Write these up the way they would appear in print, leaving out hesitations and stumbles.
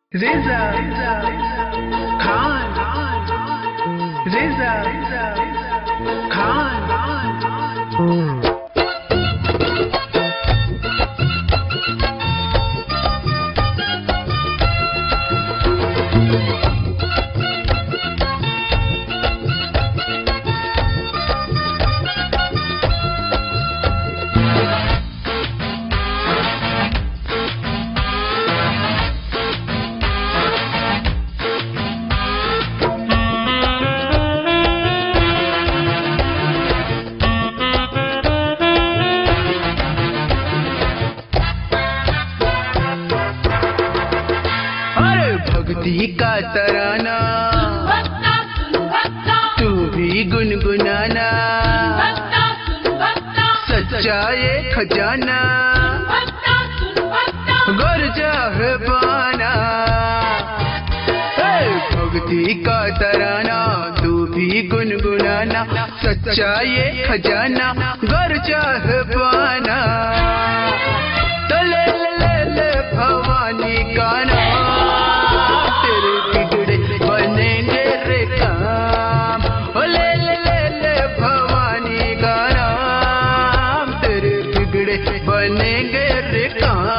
Reza Khan, Reza Khan. भक्ति का तराना तू भी गुनगुनाना, सच्चा ये खजाना गर चाहे पाना। भक्ति का तराना तू भी गुनगुनाना, सच्चा ये खजाना गर चाहे पाना। तो ले ले ले ले भवानी का नाम, बनेंगे रे काम।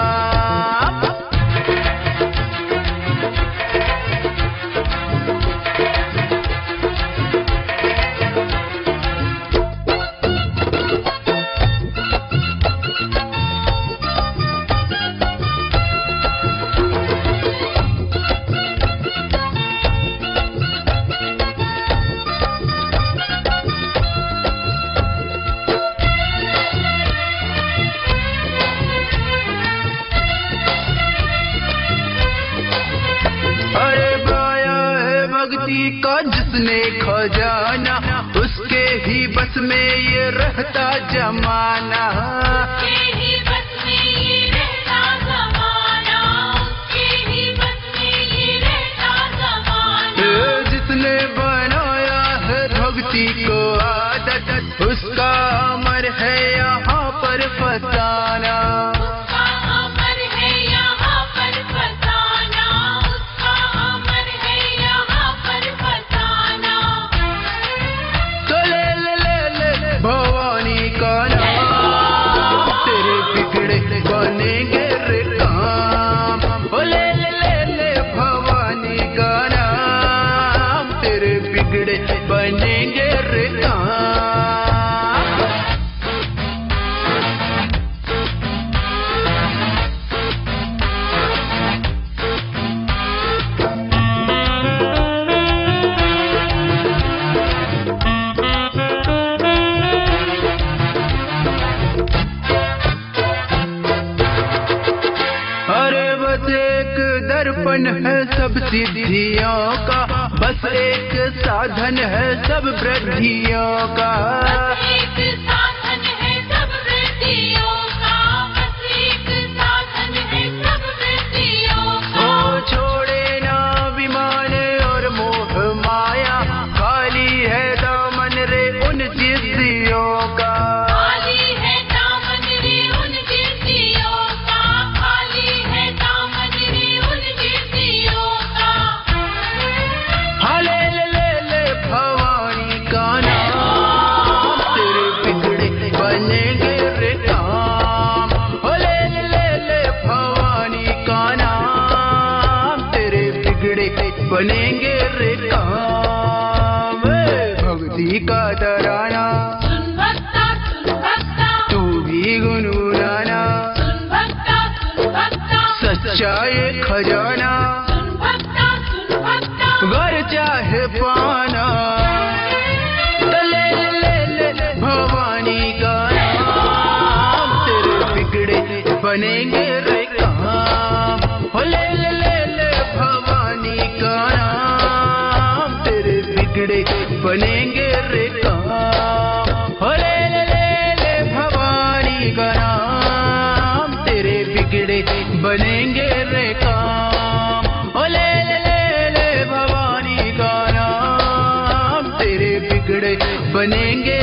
का जिसने खजाना उसके ही बस में ये रहता जमाना, उसके ही बस में ये रहता जमाना, उसके ही बस में ये रहता जमाना। जिसने बनाया है भक्ति को आदत, उसका अमर है यहाँ पर फसाना। भवानी का नाम तेरे बिगड़े बनेंगे रे काम। ओ ले ले ले ले भवानी का नाम तेरे बिगड़े बनेंगे रे काम। दर्पण है सब सिद्धियों का, बस एक साधन है सब वृद्धियों का, एक साधन है सब वृद्धियों का, बस एक साधन है सब वृद्धियों का। ओ छोड़े ना विमान और मोह माया, खाली है दामन रे उन जिद्दियों का, खाली है दामन रे उन जिद्दियों का, खाली है दामन रे उन जिद्दियों का। हाँ ले ले ले ले भवानी का नाम तेरे बिगड़े बनेंगे रे काम। हो ले ले ले ले भवानी का नाम तेरे बिगड़े बनेंगे रे काम। भक्ति का तराना तू भी गुनगुनाना, सच्चा ये खजाना घर चाहे पाना। तो ले ले ले भवानी का नाम तेरे बिगड़े बनेंगे रे काम। हो ले ले ले भवानी का नाम तेरे बिगड़े बनेंगे रे काम। हो ले ले भवानी का नाम तेरे बिगड़े बनेंगे रे काम। हो ले ले भवानी का नाम तेरे बिगड़े बनेंगे